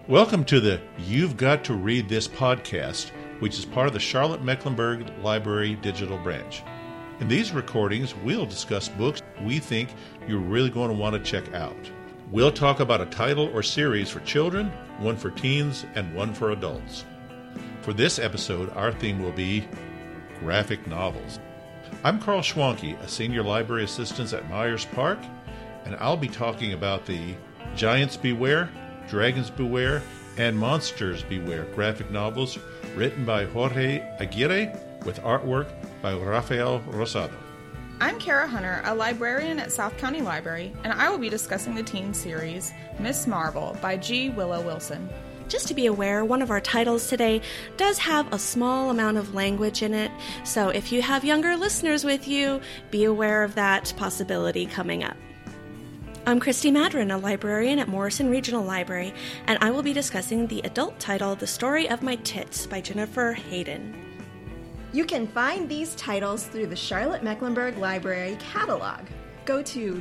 Welcome to the You've Got to Read This podcast, which is part of the Charlotte-Mecklenburg Library Digital Branch. In these recordings, we'll discuss books we think you're really going to want to check out. We'll talk about a title or series for children, one for teens, and one for adults. For this episode, our theme will be graphic novels. I'm Carl Schwanke, a senior library assistant at Myers Park, and I'll be talking about the Giants Beware, Dragons Beware, and Monsters Beware graphic novels written by Jorge Aguirre with artwork by Rafael Rosado. I'm Kara Hunter, a librarian at South County Library, and I will be discussing the teen series Miss Marvel by G. Willow Wilson. Just to be aware, one of our titles today does have a small amount of language in it, so if you have younger listeners with you, be aware of that possibility coming up. I'm Christy Madron, a librarian at Morrison Regional Library, and I will be discussing the adult title The Story of My Tits by Jennifer Hayden. You can find these titles through the Charlotte-Mecklenburg Library catalog. Go to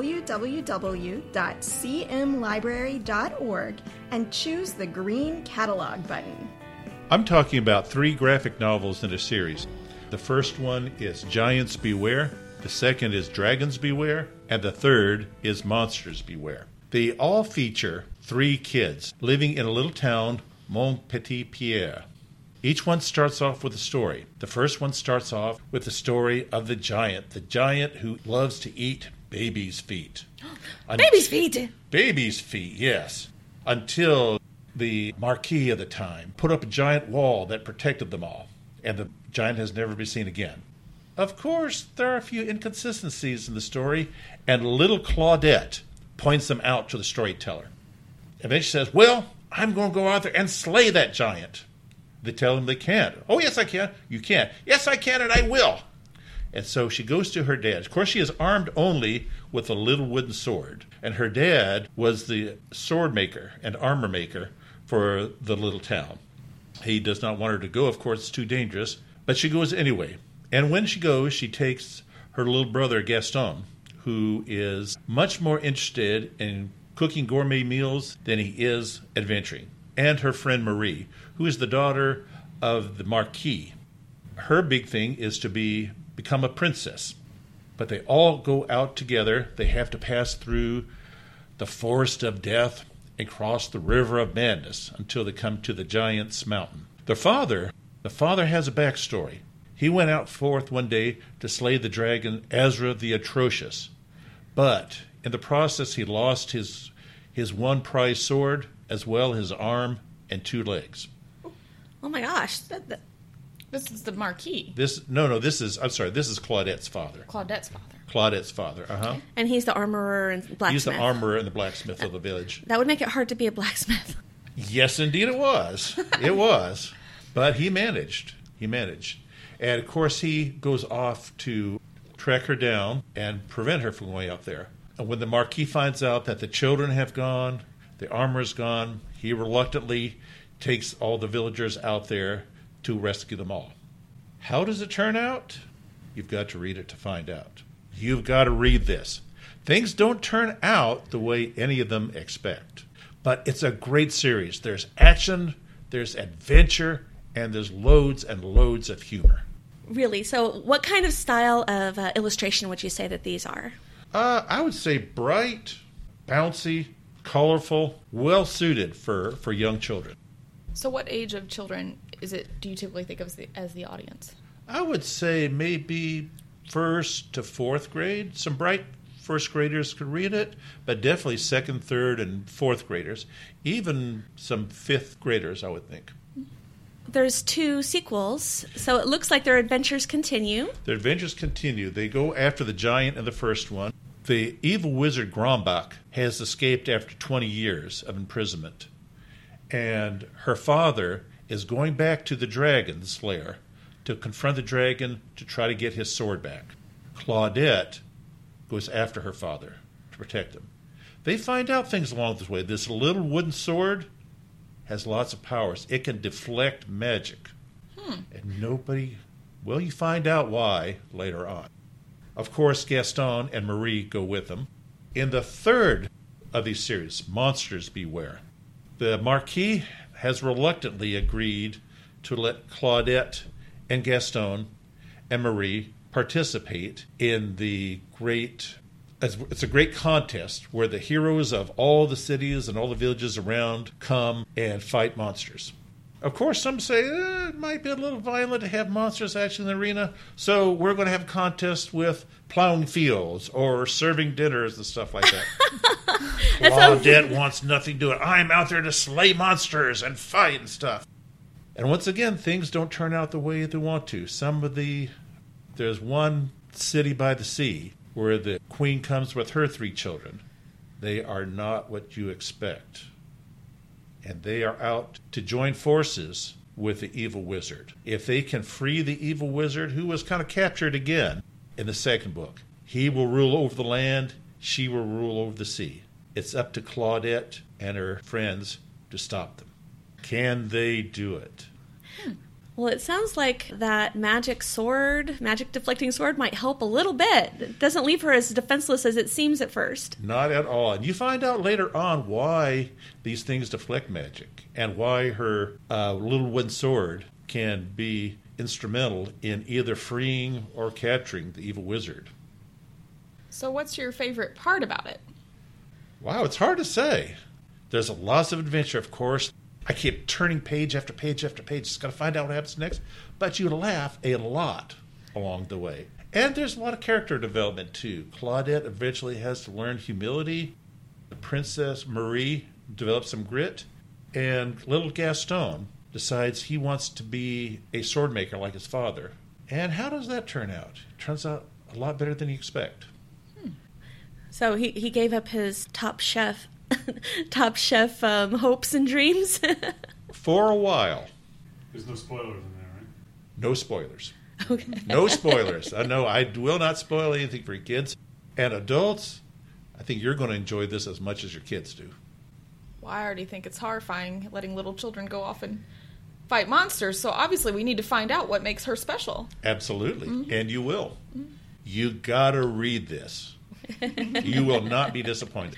www.cmlibrary.org and choose the green catalog button. I'm talking about 3 graphic novels in a series. The first one is Giants Beware, the second is Dragons Beware, and the third is Monsters Beware. They all feature 3 kids living in a little town, Montpetitpierre. Each one starts off with a story. The first one starts off with the story of the giant who loves to eat babies' feet. Babies' feet? Babies' feet, yes. Until the marquis of the time put up a giant wall that protected them all, and the giant has never been seen again. Of course, there are a few inconsistencies in the story, and little Claudette points them out to the storyteller. And then she says, well, I'm going to go out there and slay that giant. They tell him they can't. Oh, yes, I can. You can't. Yes, I can, and I will. And so she goes to her dad. Of course, she is armed only with a little wooden sword. And her dad was the sword maker and armor maker for the little town. He does not want her to go. Of course, it's too dangerous. But she goes anyway. And when she goes, she takes her little brother, Gaston, who is much more interested in cooking gourmet meals than he is adventuring, and her friend Marie, who is the daughter of the Marquis. Her big thing is to become a princess. But they all go out together. They have to pass through the forest of death and cross the river of madness until they come to the Giant's Mountain. The father has a backstory. He went out forth one day to slay the dragon Ezra the Atrocious. But in the process, he lost his one prized sword, as well his arm and 2 legs. Oh my gosh. This is the Marquis. This is Claudette's father. Claudette's father, uh-huh. And he's the armorer and blacksmith. He's the armorer and the blacksmith of the village. That would make it hard to be a blacksmith. Yes, indeed it was. It was. But he managed. And, of course, he goes off to track her down and prevent her from going out there. And when the Marquis finds out that the children have gone, the armor's gone, he reluctantly takes all the villagers out there to rescue them all. How does it turn out? You've got to read it to find out. You've got to read this. Things don't turn out the way any of them expect. But it's a great series. There's action, there's adventure, and there's loads and loads of humor. Really? So what kind of style of illustration would you say that these are? I would say bright, bouncy, colorful, well-suited for young children. So what age of children do you typically think of as the audience? I would say maybe 1st to 4th grade. Some bright 1st graders could read it, but definitely 2nd, 3rd, and 4th graders. Even some 5th graders, I would think. There's 2 sequels, so it looks like their adventures continue. Their adventures continue. They go after the giant in the first one. The evil wizard Grombach has escaped after 20 years of imprisonment. And her father is going back to the dragon's lair to confront the dragon to try to get his sword back. Claudette goes after her father to protect him. They find out things along this way. This little wooden sword has lots of powers. It can deflect magic. And you find out why later on. Of course, Gaston and Marie go with them. In the third of these series, Monsters Beware, The Marquis has reluctantly agreed to let Claudette and Gaston and Marie participate in the great... It's a great contest where the heroes of all the cities and all the villages around come and fight monsters. Of course, some say it might be a little violent to have monsters actually in the arena, so we're going to have a contest with plowing fields or serving dinners and stuff like that. Claudette wants nothing to do with it. I'm out there to slay monsters and fight and stuff. And once again, things don't turn out the way they want to. There's one city by the sea where the queen comes with her 3 children. They are not what you expect. And they are out to join forces with the evil wizard. If they can free the evil wizard, who was kind of captured again in the second book, he will rule over the land, she will rule over the sea. It's up to Claudette and her friends to stop them. Can they do it? Well, it sounds like that magic deflecting sword might help a little bit. It doesn't leave her as defenseless as it seems at first. Not at all. And you find out later on why these things deflect magic and why her little wooden sword can be instrumental in either freeing or capturing the evil wizard. So what's your favorite part about it? Wow, it's hard to say. There's lots of adventure, of course. I keep turning page after page after page. Just got to find out what happens next. But you laugh a lot along the way. And there's a lot of character development, too. Claudette eventually has to learn humility. The Princess Marie develops some grit. And little Gaston decides he wants to be a sword maker like his father. And how does that turn out? It turns out a lot better than you expect. So he gave up his Top Chef hopes and dreams. For a while. There's no spoilers in there, right? No spoilers. Okay. No spoilers. No, I will not spoil anything for your kids. And adults, I think you're going to enjoy this as much as your kids do. Well, I already think it's horrifying letting little children go off and fight monsters, so obviously we need to find out what makes her special. Absolutely. Mm-hmm. And you will. Mm-hmm. You got to read this. You will not be disappointed.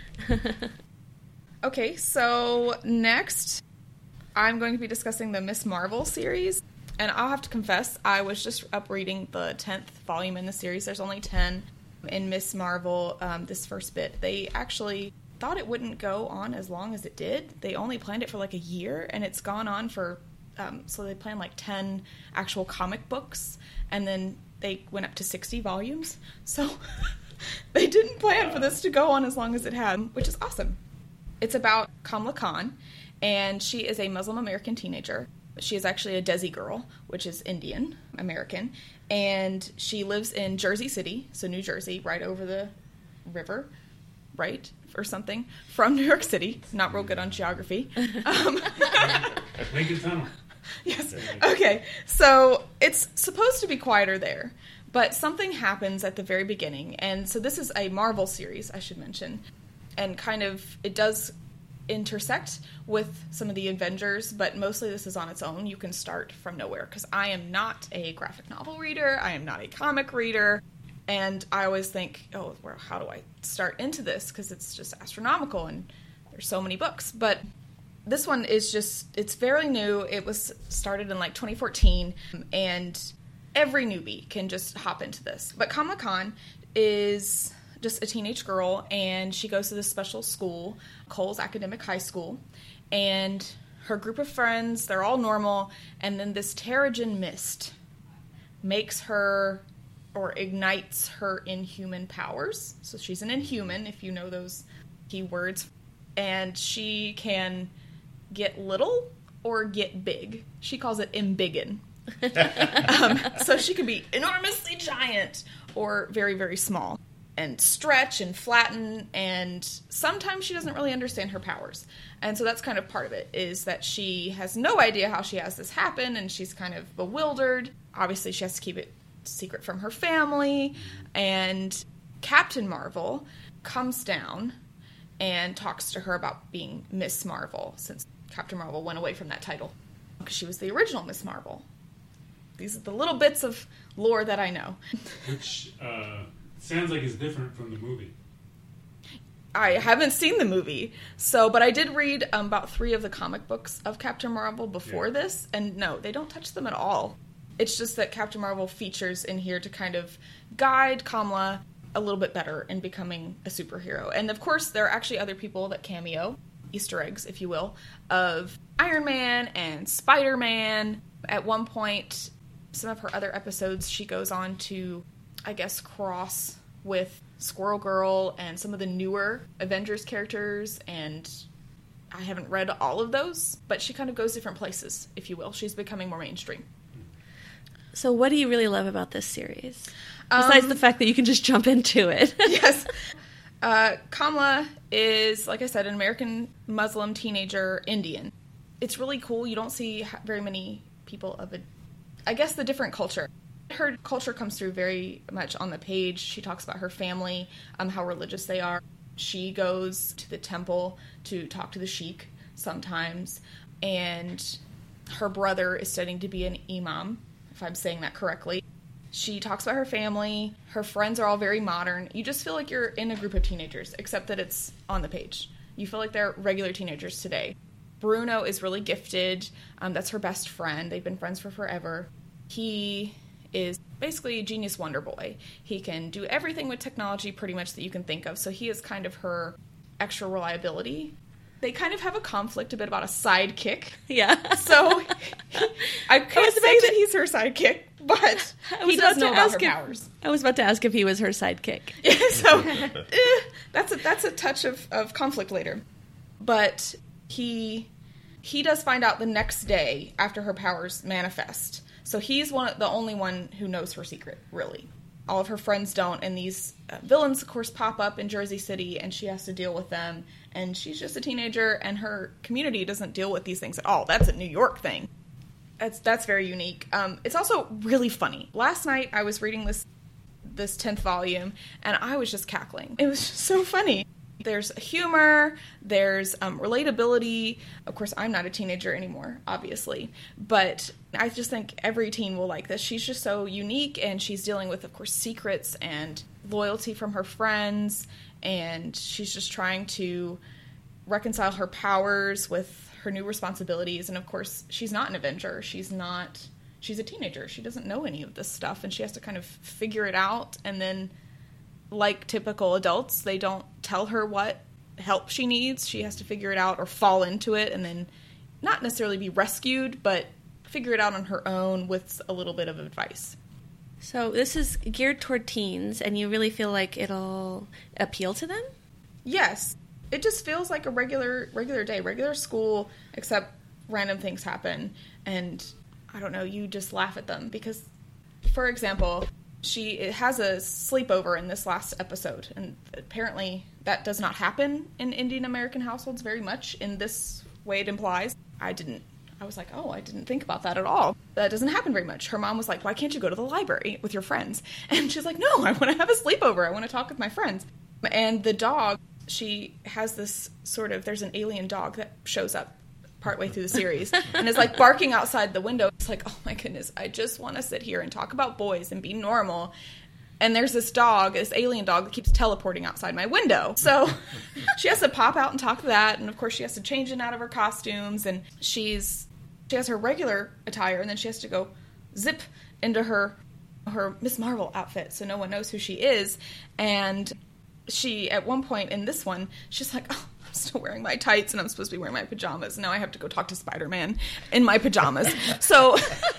Okay, so next, I'm going to be discussing the Miss Marvel series. And I'll have to confess, I was just up reading the 10th volume in the series. There's only 10 in Miss Marvel, this first bit. They actually thought it wouldn't go on as long as it did. They only planned it for like a year, and it's gone on for, so they planned like 10 actual comic books, and then they went up to 60 volumes. So they didn't plan for this to go on as long as it had, which is awesome. It's about Kamala Khan, and she is a Muslim American teenager. She is actually a Desi girl, which is Indian American, and she lives in Jersey City, so New Jersey, right over the river, right, or something, from New York City. Not real good on geography. Lincoln Tunnel. Yes. Okay, so it's supposed to be quieter there, but something happens at the very beginning, and so this is a Marvel series, I should mention, and kind of, it does intersect with some of the Avengers, but mostly this is on its own. You can start from nowhere, because I am not a graphic novel reader, I am not a comic reader, and I always think, oh, well, how do I start into this, because it's just astronomical, and there's so many books, but this one is just, it's very new. It was started in like 2014, and every newbie can just hop into this. But Kamala Khan is just a teenage girl, and she goes to this special school, Coles Academic High School, and her group of friends, they're all normal, and then this Terrigen mist makes her, or ignites her inhuman powers. So she's an inhuman, if you know those keywords, and she can get little or get big. She calls it embiggen. So she can be enormously giant or very, very small, and stretch and flatten, and sometimes she doesn't really understand her powers. And so that's kind of part of it, is that she has no idea how she has this happen, and she's kind of bewildered. Obviously, she has to keep it secret from her family, and Captain Marvel comes down and talks to her about being Miss Marvel, since Captain Marvel went away from that title, because she was the original Miss Marvel. These are the little bits of lore that I know. Which sounds like it's different from the movie. I haven't seen the movie, but I did read about 3 of the comic books of Captain Marvel before this, and no, they don't touch them at all. It's just that Captain Marvel features in here to kind of guide Kamala a little bit better in becoming a superhero. And of course, there are actually other people that cameo, Easter eggs, if you will, of Iron Man and Spider-Man. At one point, some of her other episodes, she goes on to, I guess, cross with Squirrel Girl and some of the newer Avengers characters, and I haven't read all of those, but she kind of goes different places, if you will. She's becoming more mainstream. So what do you really love about this series? Besides the fact that you can just jump into it. Yes. Kamala is, like I said, an American Muslim teenager Indian. It's really cool. You don't see very many people of I guess the different culture. Her culture comes through very much on the page. She talks about her family, how religious they are. She goes to the temple to talk to the sheikh sometimes, and her brother is studying to be an imam, if I'm saying that correctly. She talks about her family. Her friends are all very modern. You just feel like you're in a group of teenagers, except that it's on the page. You feel like they're regular teenagers today. Bruno is really gifted. That's her best friend. They've been friends for forever. He is basically a genius wonder boy. He can do everything with technology pretty much that you can think of, so he is kind of her extra reliability. They kind of have a conflict a bit about a sidekick. Yeah. So I can't say that he's her sidekick, but he does know about her powers. I was about to ask if he was her sidekick. So that's a touch of conflict later. But he does find out the next day after her powers manifest. So he's the only one who knows her secret, really. All of her friends don't, and these villains, of course, pop up in Jersey City, and she has to deal with them. And she's just a teenager, and her community doesn't deal with these things at all. That's a New York thing. That's very unique. It's also really funny. Last night, I was reading this 10th volume, and I was just cackling. It was just so funny. There's humor, there's relatability. Of course, I'm not a teenager anymore, obviously. But I just think every teen will like this. She's just so unique, and she's dealing with, of course, secrets and loyalty from her friends. And she's just trying to reconcile her powers with her new responsibilities. And, of course, she's not an Avenger. She's a teenager. She doesn't know any of this stuff, and she has to kind of figure it out. And then, like typical adults, they don't tell her what help she needs. She has to figure it out or fall into it and then not necessarily be rescued, but figure it out on her own with a little bit of advice. So this is geared toward teens, and you really feel like it'll appeal to them? Yes. It just feels like a regular day, regular school, except random things happen. And, I don't know, you just laugh at them. Because, for example, she has a sleepover in this last episode, and apparently that does not happen in Indian American households very much in this way it implies. I was like, oh, I didn't think about that at all. That doesn't happen very much. Her mom was like, why can't you go to the library with your friends? And she's like, no, I want to have a sleepover. I want to talk with my friends. And the dog, she has this there's an alien dog that shows up partway through the series and is like barking outside the window. It's like, oh my goodness, I just want to sit here and talk about boys and be normal. And there's this alien dog that keeps teleporting outside my window. So she has to pop out and talk to that. And of course she has to change in out of her costumes. And she has her regular attire, and then she has to go zip into her Miss Marvel outfit so no one knows who she is. And she, at one point in this one, she's like, oh, I'm still wearing my tights and I'm supposed to be wearing my pajamas. Now I have to go talk to Spider-Man in my pajamas. So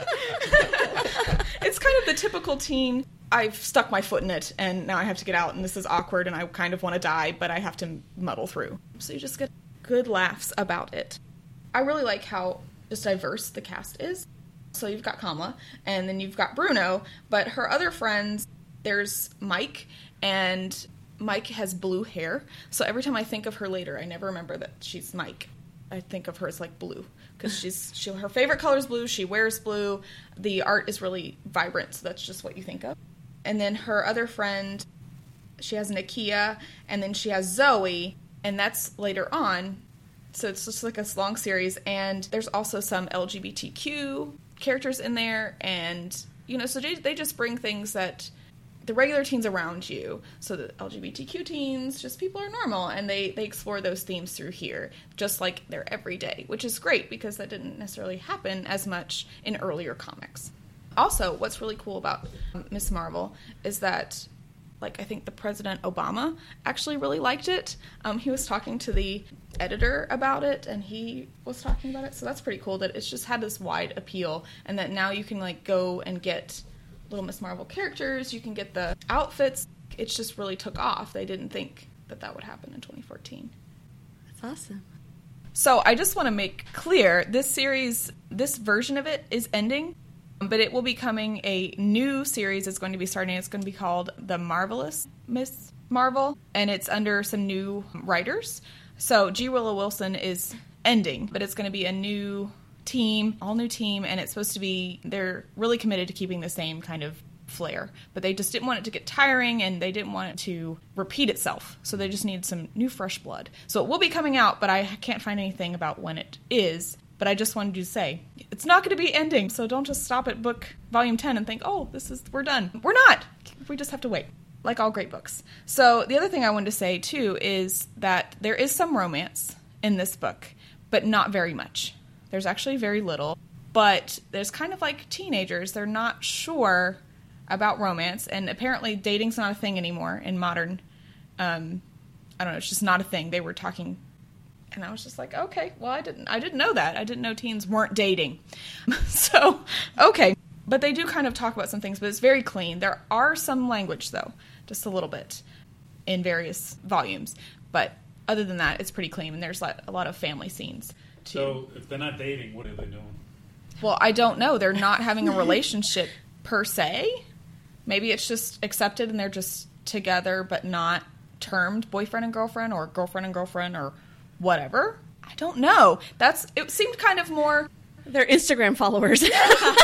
it's kind of the typical teen, I've stuck my foot in it and now I have to get out and this is awkward and I kind of want to die, but I have to muddle through. So you just get good laughs about it. I really like how just diverse the cast is. So you've got Kamala and then you've got Bruno, but her other friends, there's Mike, and Mike has blue hair, so every time I think of her later, I never remember that she's Mike. I think of her as like blue because her favorite color is blue. She wears blue. The art is really vibrant, so that's just what you think of. And then her other friend, she has Nakia, and then she has Zoe, and that's later on. So it's just like a long series, and there's also some LGBTQ characters in there, and so they just bring things that the regular teens around you. So the LGBTQ teens, just people are normal, and they explore those themes through here, just like their everyday, which is great because that didn't necessarily happen as much in earlier comics. Also, what's really cool about Ms. Marvel is that, like, I think the President Obama actually really liked it. He was talking to the editor about it, and he was talking about it, so that's pretty cool that it's just had this wide appeal, and that now you can, like, go and get Little Miss Marvel characters, you can get the outfits. It just really took off. They didn't think that would happen in 2014. That's awesome. So I just want to make clear, this series, this version of it is ending, but it will be coming a new series is going to be starting. It's going to be called The Marvelous Miss Marvel, and it's under some new writers. So G. Willow Wilson is ending, but it's going to be a new team, all new team, and it's supposed to be, they're really committed to keeping the same kind of flair, but they just didn't want it to get tiring, and they didn't want it to repeat itself, so they just need some new fresh blood. So it will be coming out, but I can't find anything about when it is, but I just wanted to say, it's not going to be ending, so don't just stop at book volume 10 and think, oh, we're done. We're not! We just have to wait, like all great books. So the other thing I wanted to say, too, is that there is some romance in this book, but not very much. There's actually very little, but there's kind of like teenagers. They're not sure about romance, and apparently dating's not a thing anymore in modern, I don't know, it's just not a thing. They were talking, and I was just like, okay, well, I didn't know that. I didn't know teens weren't dating. So, okay. But they do kind of talk about some things, but it's very clean. There are some language, though, just a little bit, in various volumes. But other than that, it's pretty clean, and there's a lot of family scenes. So if they're not dating, what are they doing? Well, I don't know. They're not having a relationship per se. Maybe it's just accepted and they're just together but not termed boyfriend and girlfriend or whatever. I don't know. It seemed kind of more... They're Instagram followers. Something.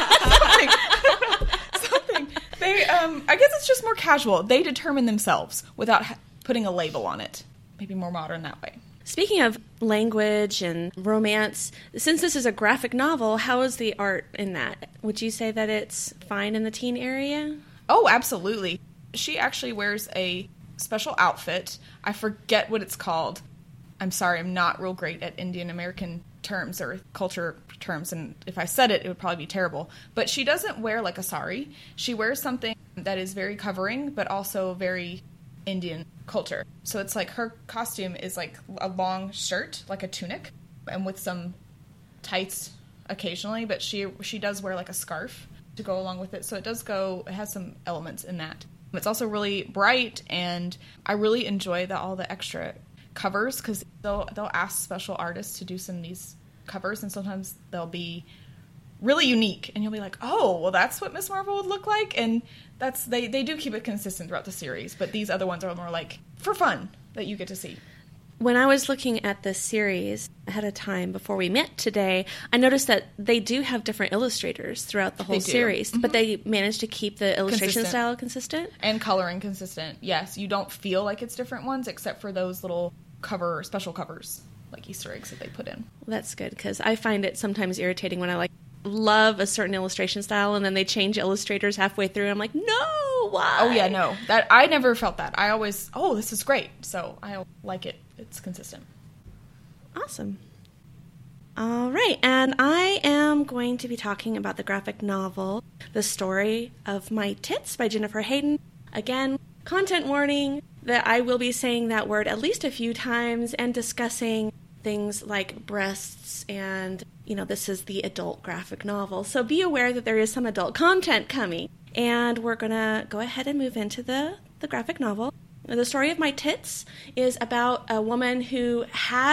I guess it's just more casual. They determine themselves without putting a label on it. Maybe more modern that way. Speaking of language and romance, since this is a graphic novel, how is the art in that? Would you say that it's fine in the teen area? Oh, absolutely. She actually wears a special outfit. I forget what it's called. I'm sorry, I'm not real great at Indian American terms or culture terms, and if I said it would probably be terrible. But she doesn't wear like a sari. She wears something that is very covering, but also very Indian culture. So it's like her costume is like a long shirt, like a tunic, and with some tights occasionally, but she does wear like a scarf to go along with it. So it has some elements in that. It's also really bright, and I really enjoy all the extra covers, because they'll ask special artists to do some of these covers, and sometimes they'll be really unique, and you'll be like, oh, well, that's what Miss Marvel would look like, and they do keep it consistent throughout the series, but these other ones are more like for fun that you get to see. When I was looking at this series ahead of time before we met today, I noticed that they do have different illustrators throughout the whole series, but they managed to keep the illustration style consistent. And coloring consistent, yes. You don't feel like it's different ones, except for those little special covers, like Easter eggs that they put in. Well, that's good, because I find it sometimes irritating when I love a certain illustration style, and then they change illustrators halfway through, and I'm like, no, why? Oh, yeah, no. I never felt that. I always, this is great. So I like it. It's consistent. Awesome. All right, and I am going to be talking about the graphic novel, The Story of My Tits by Jennifer Hayden. Again, content warning that I will be saying that word at least a few times and discussing things like breasts and, this is the adult graphic novel. So be aware that there is some adult content coming. And we're going to go ahead and move into the graphic novel. The Story of My Tits is about a woman who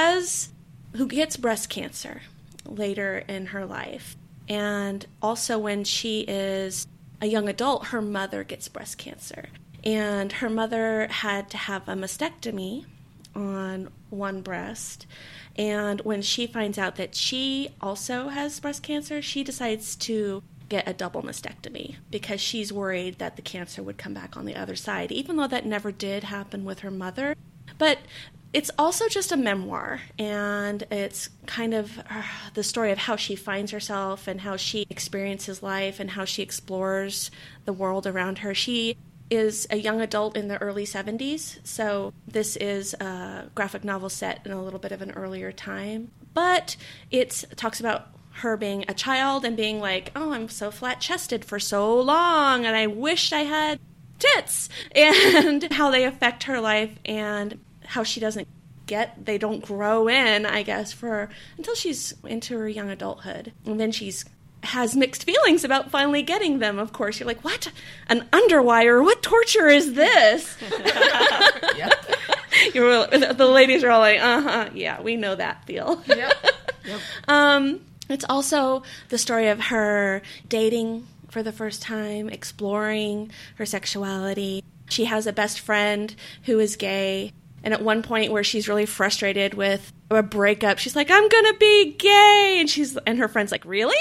gets breast cancer later in her life. And also when she is a young adult, her mother gets breast cancer. And her mother had to have a mastectomy on one breast. And when she finds out that she also has breast cancer, she decides to get a double mastectomy because she's worried that the cancer would come back on the other side, even though that never did happen with her mother. But it's also just a memoir, and it's kind of the story of how she finds herself and how she experiences life and how she explores the world around her. She is a young adult in the early 70s, so this is a graphic novel set in a little bit of an earlier time. But it talks about her being a child and being like, oh, I'm so flat-chested for so long, and I wished I had tits, and how they affect her life, and how she doesn't they don't grow in, I guess, until she's into her young adulthood. And then has mixed feelings about finally getting them, of course. You're like, what? An underwire? What torture is this? Yep. The ladies are all like, yeah, we know that feel. Yep. It's also the story of her dating for the first time, exploring her sexuality. She has a best friend who is gay, and at one point where she's really frustrated with a breakup, she's like, I'm gonna be gay, and her friend's like, really?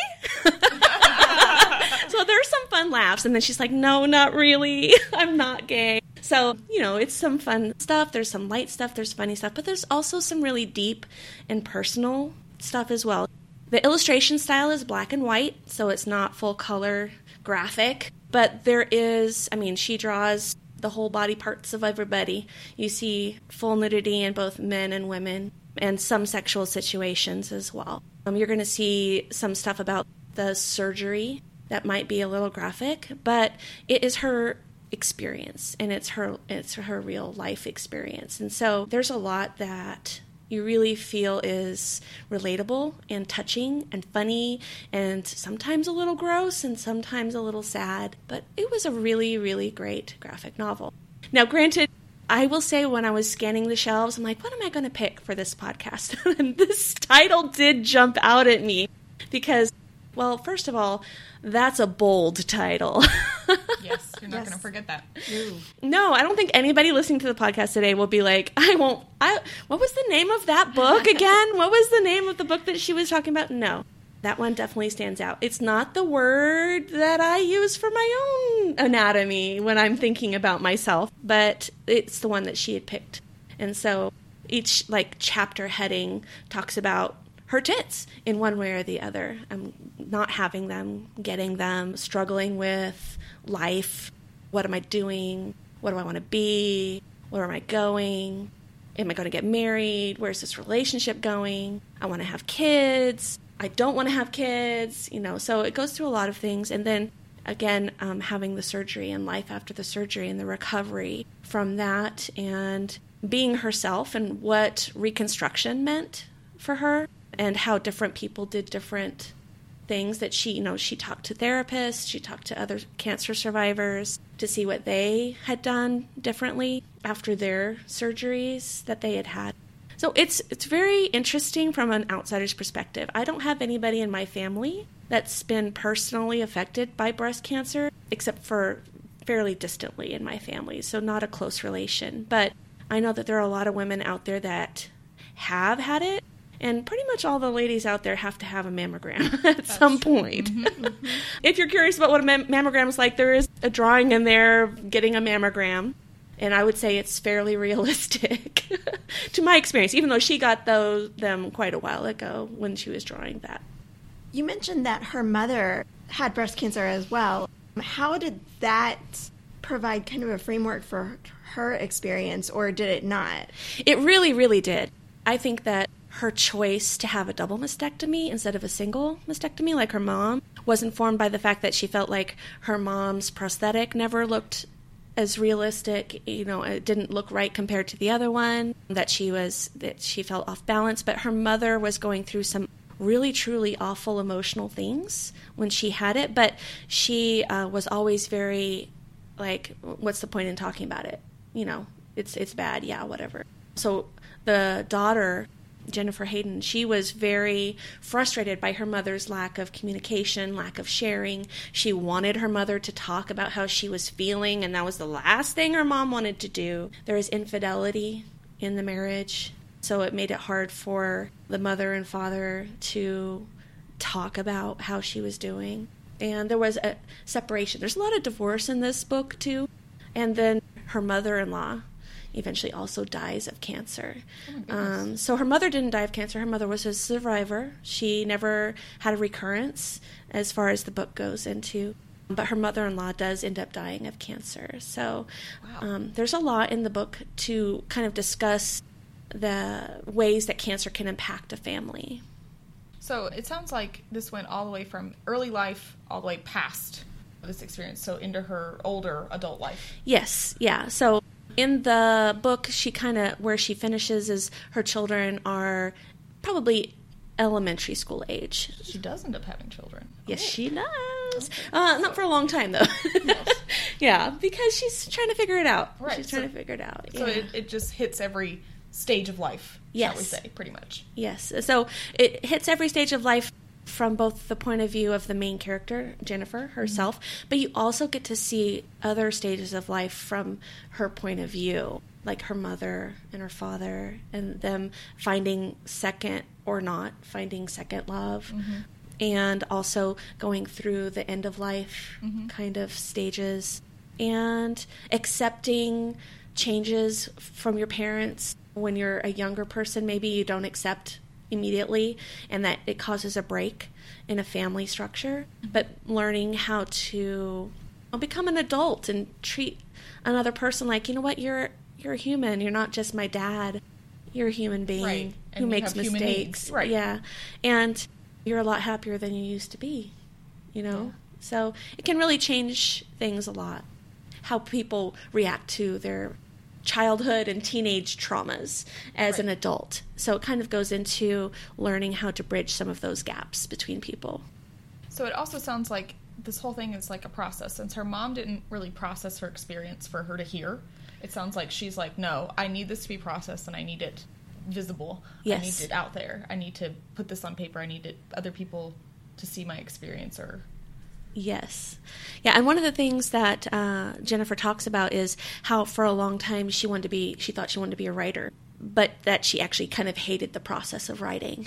So there's some fun laughs, and then she's like, no, not really, I'm not gay. So, it's some fun stuff, there's some light stuff, there's funny stuff, but there's also some really deep and personal stuff as well. The illustration style is black and white, so it's not full color graphic, but there is, she draws the whole body parts of everybody. You see full nudity in both men and women, and some sexual situations as well. You're going to see some stuff about the surgery that might be a little graphic, but it is her experience, and it's her real life experience. And so there's a lot that you really feel is relatable and touching and funny and sometimes a little gross and sometimes a little sad. But it was a really, really great graphic novel. Now, granted, I will say when I was scanning the shelves, I'm like, what am I going to pick for this podcast? And this title did jump out at me because, well, first of all, that's a bold title. Yes, you're not going to forget that. No, I don't think anybody listening to the podcast today will be like, what was the name of that book again? What was the name of the book that she was talking about? No, that one definitely stands out. It's not the word that I use for my own anatomy when I'm thinking about myself, but it's the one that she had picked. And so each chapter heading talks about her tits in one way or the other. Not having them, getting them, struggling with life. What am I doing? What do I want to be? Where am I going? Am I going to get married? Where's this relationship going? I want to have kids. I don't want to have kids. So it goes through a lot of things. And then, again, having the surgery and life after the surgery and the recovery from that and being herself and what reconstruction meant for her. And how different people did different things that she talked to therapists, she talked to other cancer survivors to see what they had done differently after their surgeries that they had had. So it's very interesting from an outsider's perspective. I don't have anybody in my family that's been personally affected by breast cancer, except for fairly distantly in my family, so not a close relation. But I know that there are a lot of women out there that have had it. And pretty much all the ladies out there have to have a mammogram at some point. Mm-hmm. If you're curious about what a mammogram is like, there is a drawing in there of getting a mammogram. And I would say it's fairly realistic to my experience, even though she got them quite a while ago when she was drawing that. You mentioned that her mother had breast cancer as well. How did that provide kind of a framework for her experience, or did it not? It really, really did. I think that her choice to have a double mastectomy instead of a single mastectomy like her mom was informed by the fact that she felt like her mom's prosthetic never looked as realistic. It didn't look right compared to the other one, that she felt off balance. But her mother was going through some really, truly awful emotional things when she had it. But she was always very like, what's the point in talking about it? It's bad. Yeah, whatever. So the daughter, Jennifer Hayden, she was very frustrated by her mother's lack of communication, lack of sharing. She wanted her mother to talk about how she was feeling, and that was the last thing her mom wanted to do. There is infidelity in the marriage, so it made it hard for the mother and father to talk about how she was doing. And there was a separation. There's a lot of divorce in this book, too. And then her mother-in-law eventually also dies of cancer. So her mother didn't die of cancer. Her mother was a survivor. She never had a recurrence as far as the book goes into. but her mother-in-law does end up dying of cancer. So Wow. there's a lot in the book to kind of discuss the ways that cancer can impact a family. So it sounds like this went all the way from early life all the way past this experience, so into her older adult life. Yes, yeah. So in the book, she kind of, where she finishes is her children are probably elementary school age. She does end up having children. Yes, Oh. she does. Not for a long time, though. Yeah, because she's trying to figure it out. Right, She's trying to figure it out. So Yeah. it just hits every stage of life, shall we Yes. say, pretty much. Yes. So it hits every stage of life from both the point of view of the main character, Jennifer herself, but you also get to see other stages of life from her point of view, like her mother and her father, and them finding second love, and also going through the end of life kind of stages, and accepting changes from your parents. When you're a younger person, maybe you don't accept immediately, and that it causes a break in a family structure, but learning how to become an adult and treat another person like, you know what, you're a human, you're not just my dad, you're a human being Right. And who you makes have human mistakes. needs. Right. Yeah. And you're a lot happier than you used to be, you know? So it can really change things a lot, how people react to their childhood and teenage traumas as Right. an adult. So it kind of goes into learning how to bridge some of those gaps between people. So it also sounds like this whole thing is like a process. Since her mom didn't really process her experience for her to hear, it sounds like she's like, no, I need this to be processed and I need it visible. Yes. I need it out there. I need to put this on paper. I need other people to see my experience. Or Yes. Yeah, and one of the things that Jennifer talks about is how for a long time she thought she wanted to be a writer, but that she actually kind of hated the process of writing.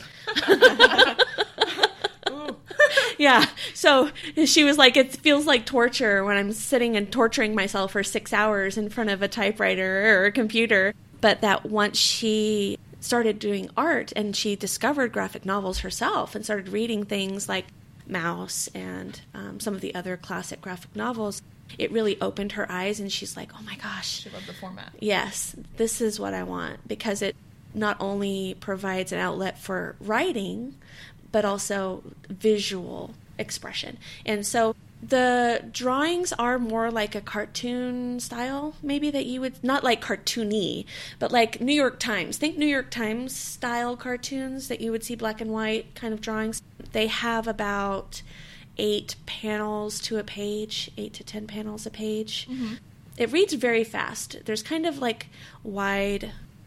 Yeah, so she was like, it feels like torture when I'm sitting and torturing myself for 6 hours in front of a typewriter or a computer. But that once she started doing art and she discovered graphic novels herself and started reading things like Mouse and some of the other classic graphic novels, it really opened her eyes, and she's like, oh my gosh, she loved the format. yes, this is what I want, because it not only provides an outlet for writing, but also visual expression. And so the drawings are more like a cartoon style, maybe, that you would, not like cartoony, but like New York Times. Think New York Times style cartoons that you would see, black and white kind of drawings. They have about 8 panels to a page, 8 to 10 panels a page. Mm-hmm. It reads very fast. There's kind of like wide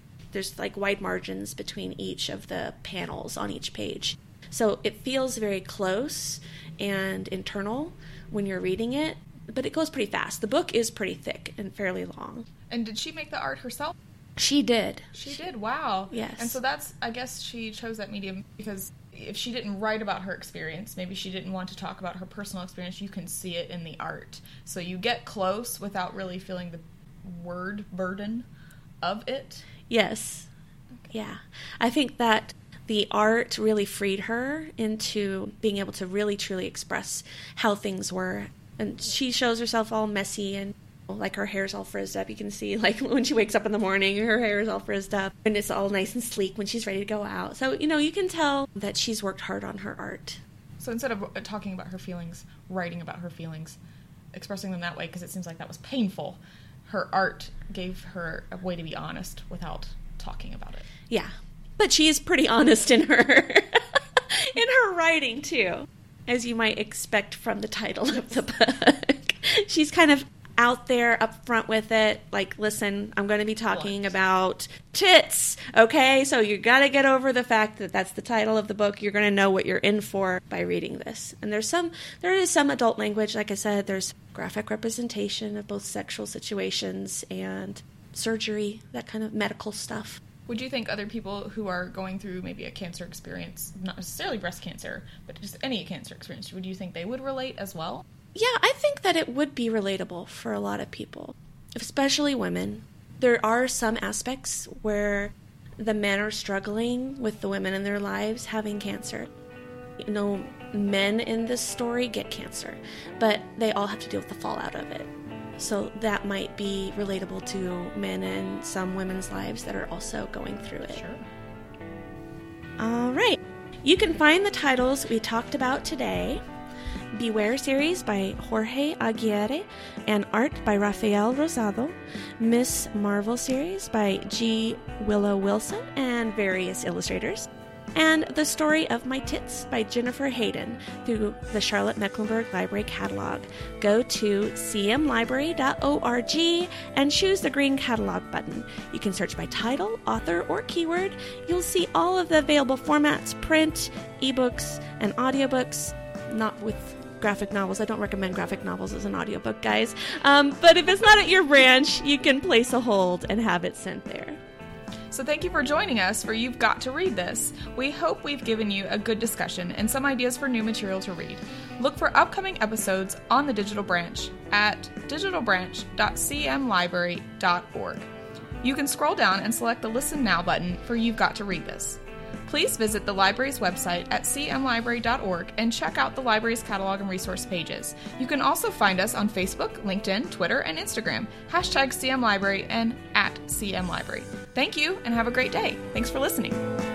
margins between each of the panels on each page. So it feels very close and internal when you're reading it, but it goes pretty fast. The book is pretty thick and fairly long. And did she make the art herself? She did. She did, wow. Yes. And so I guess she chose that medium because if she didn't write about her experience, maybe she didn't want to talk about her personal experience, you can see it in the art. So you get close without really feeling the word burden of it. Yes. Yeah. I think that the art really freed her into being able to really truly express how things were. And she shows herself all messy and like her hair's all frizzed up. You can see like when she wakes up in the morning, her hair is all frizzed up and it's all nice and sleek when she's ready to go out. So, you can tell that she's worked hard on her art. So instead of talking about her feelings, writing about her feelings, expressing them that way, because it seems like that was painful, her art gave her a way to be honest without talking about it. Yeah. But she is pretty honest in her in her writing too, as you might expect from the title of the book. She's kind of out there up front with it, like, listen, I'm going to be talking about tits, okay? So you got to get over the fact that that's the title of the book. You're going to know what you're in for by reading this. And there is some adult language, like I said. There's graphic representation of both sexual situations and surgery, that kind of medical stuff. Would you think other people who are going through maybe a cancer experience, not necessarily breast cancer, but just any cancer experience, would you think they would relate as well? Yeah, I think that it would be relatable for a lot of people, especially women. There are some aspects where the men are struggling with the women in their lives having cancer. No men in this story get cancer, but they all have to deal with the fallout of it. So that might be relatable to men in some women's lives that are also going through it. Sure. All right. You can find the titles we talked about today. Beware series by Jorge Aguirre and art by Rafael Rosado. Miss Marvel series by G. Willow Wilson and various illustrators. And The Story of My Tits by Jennifer Hayden through the Charlotte Mecklenburg Library catalog. Go to cmlibrary.org and choose the green catalog button. You can search by title, author, or keyword. You'll see all of the available formats, print, ebooks, and audiobooks. Not with graphic novels. I don't recommend graphic novels as an audiobook, guys. But if it's not at your branch, you can place a hold and have it sent there. So thank you for joining us for You've Got to Read This. We hope we've given you a good discussion and some ideas for new material to read. Look for upcoming episodes on the Digital Branch at digitalbranch.cmlibrary.org. You can scroll down and select the Listen Now button for You've Got to Read This. Please visit the library's website at cmlibrary.org and check out the library's catalog and resource pages. You can also find us on Facebook, LinkedIn, Twitter, and Instagram, #CMLibrary and @CMLibrary. Thank you, and have a great day. Thanks for listening.